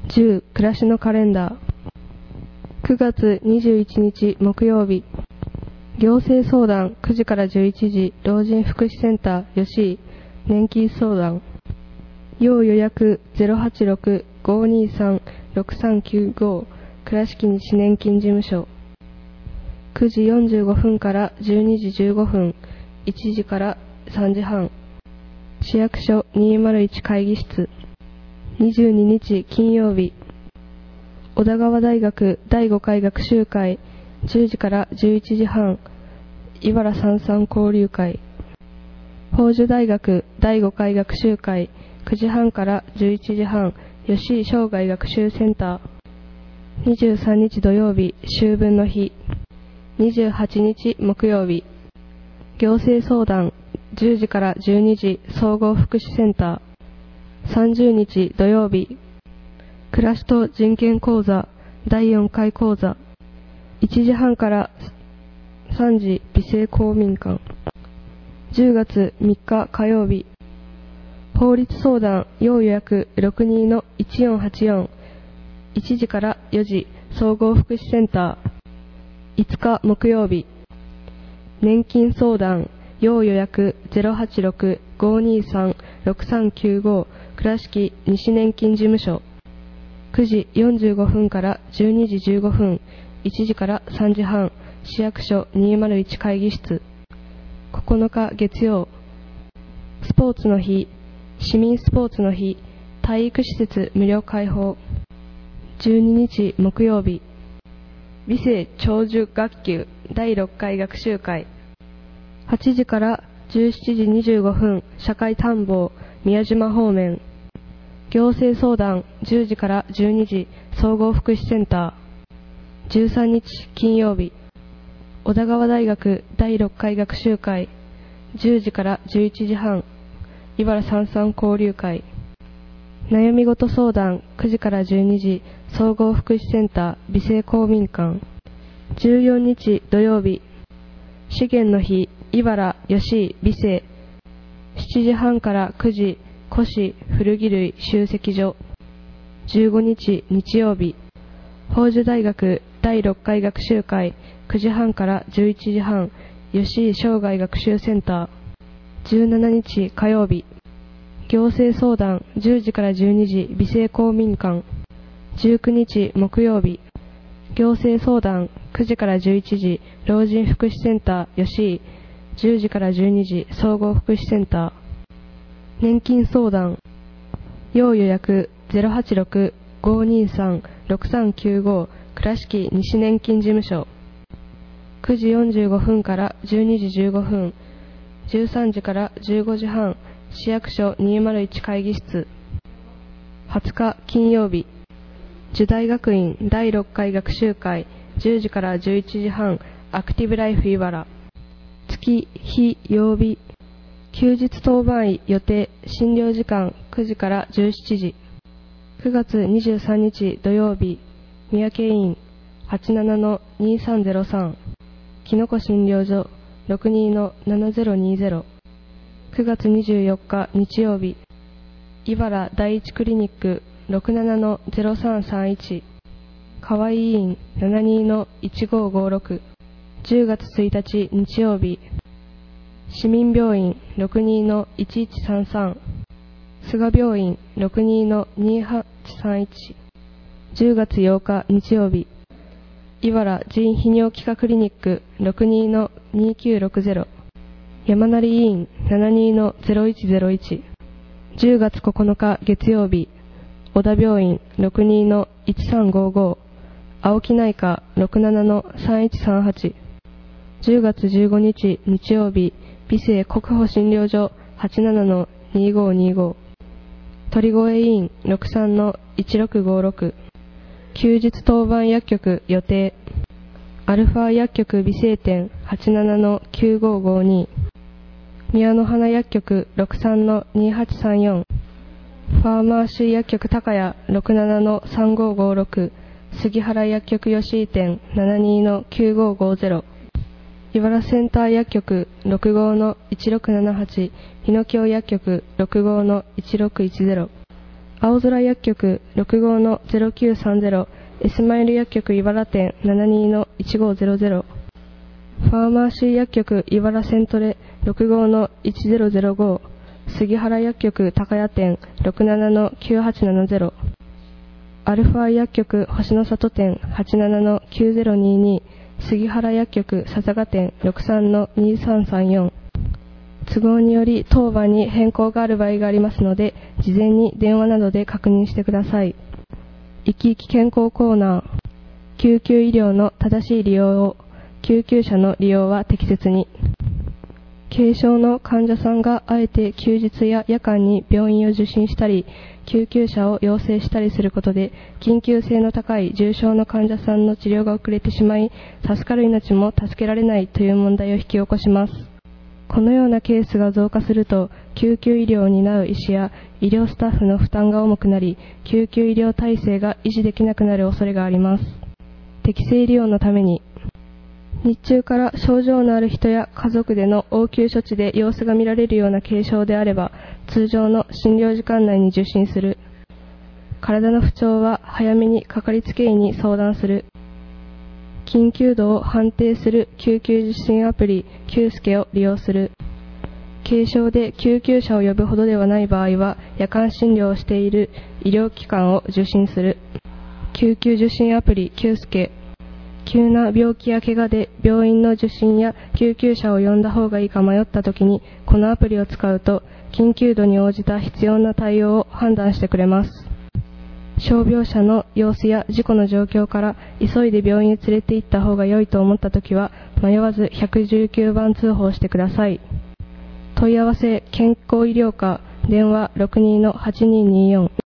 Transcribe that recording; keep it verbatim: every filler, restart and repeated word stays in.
じゅう暮らしのカレンダーくがつにじゅういちにち木曜日行政相談くじからじゅういちじ老人福祉センター吉井年金相談要予約 ゼロはちろく ごにさん ろくさんきゅうご 倉敷西年金事務所くじよんじゅうごふんからじゅうにじじゅうごふんいちじからさんじはん市役所にひゃくいち会議室にじゅうににち金曜日小田川大学だいごかい学習会じゅうじからじゅういちじはん茨三三交流会宝珠大学だいごかい学習会くじはんからじゅういちじはん吉井生涯学習センターにじゅうさんにち土曜日秋分の日にじゅうはちにち木曜日行政相談じゅうじからじゅうにじ総合福祉センターさんじゅうにち土曜日暮らしと人権講座だいよんかい講座いちじはんからさんじ美声公民館じゅうがつみっか火曜日法律相談要予約ろくにのいちよんはちよんいちじからよじ総合福祉センターいつか木曜日年金相談要予約 ゼロはちろく ごにさん ろくさんきゅうご 倉敷西年金事務所くじよんじゅうごふんからじゅうにじじゅうごふんいちじからさんじはん市役所にひゃくいち会議室ここのか月曜スポーツの日市民スポーツの日体育施設無料開放じゅうににち木曜日美声長寿学級だいろっかい学習会はちじからじゅうしちじにじゅうごふん社会探訪宮島方面行政相談じゅうじからじゅうにじ総合福祉センターじゅうさんにち金曜日小田川大学だいろっかい学習会じゅうじからじゅういちじはん茨三三交流会悩み事相談くじからじゅうにじ総合福祉センター美声公民館じゅうよっか土曜日資源の日茨吉井美声しちじはんからくじ古紙古着類集積所じゅうごにち日曜日宝珠大学だいろっかい学習会くじはんからじゅういちじはん吉井生涯学習センターじゅうしちにち火曜日行政相談じゅうじからじゅうにじ美声公民館じゅうくにち木曜日行政相談くじからじゅういちじ老人福祉センター吉井じゅうじからじゅうにじ総合福祉センター年金相談要予約 ゼロはちろく ごにさん ろくさんきゅうご 倉敷西年金事務所くじよんじゅうごふんからじゅうにじじゅうごふんじゅうさんじからじゅうごじはん市役所にひゃくいち会議室はつか金曜日樹大学院だいろっかい学習会じゅうじからじゅういちじはんアクティブライフ茨月日曜日休日当番医予定診療時間くじからじゅうしちじくがつにじゅうさんにち土曜日三宅院 はちななのにさんぜろさん きのこ診療所 ろくにのななぜろにぜろくがつにじゅうよっか日曜日茨第一クリニック ろくななのぜろさんさんいち 河合医院 ななにのいちごごろくじゅうがつついたち日曜日市民病院 ろくにのいちいちさんさん 菅病院 ろくにのにはちさんいち じゅうがつようか日曜日茨腎泌尿器科クリニック ろくにのにきゅうろくぜろ山成医院 ななにのぜろいちぜろいち じゅうがつここのか月曜日小田病院 ろくにのいちさんごご 青木内科 ろくななのさんいちさんはち じゅうがつじゅうごにち日曜日美声国保診療所 はちななのにごにご 鳥越医院 ろくさんのいちろくごろく 休日当番薬局予定アルファ薬局美声店 はちななのきゅうごごに 宮の花薬局 ろくさんのにはちさんよん ファーマーシー薬局高谷 ろくななのさんごごろく 杉原薬局吉井店 ななにのきゅうごごぜろ茨センター薬局 ろくごのいちろくななはち 日野京薬局 ろくごのいちろくいちぜろ青空薬局 ろくごうのゼロきゅうさんゼロ、エスマイル薬局茨店 ななにのいちごゼロゼロ、ファーマーシー薬局茨セントレ ろくごうのいちゼロゼロご、杉原薬局高谷店 ろくななのきゅうはちななゼロ、アルファ薬局星の里店 はちななのきゅうゼロにに、杉原薬局笹賀店 ろくさんのにさんさんよん。都合により当番に変更がある場合がありますので、事前に電話などで確認してください。生き生き健康コーナー。救急医療の正しい利用を、救急車の利用は適切に。軽症の患者さんがあえて休日や夜間に病院を受診したり、救急車を要請したりすることで、緊急性の高い重症の患者さんの治療が遅れてしまい、助かる命も助けられないという問題を引き起こします。このようなケースが増加すると、救急医療を担う医師や医療スタッフの負担が重くなり、救急医療体制が維持できなくなる恐れがあります。適正利用のために、日中から症状のある人や家族での応急処置で様子が見られるような軽症であれば、通常の診療時間内に受診する。体の不調は早めにかかりつけ医に相談する。緊急度を判定する救急受診アプリ キュースケ を利用する。軽症で救急車を呼ぶほどではない場合は、夜間診療をしている医療機関を受診する。救急受診アプリ キュースケ。急な病気や怪我で病院の受診や救急車を呼んだ方がいいか迷った時に、このアプリを使うと、緊急度に応じた必要な対応を判断してくれます。傷病者の様子や事故の状況から急いで病院へ連れて行った方が良いと思ったときは、迷わずひゃくじゅうきゅうばん通報してください。問い合わせ健康医療課電話 ろくにのはちにーにーよん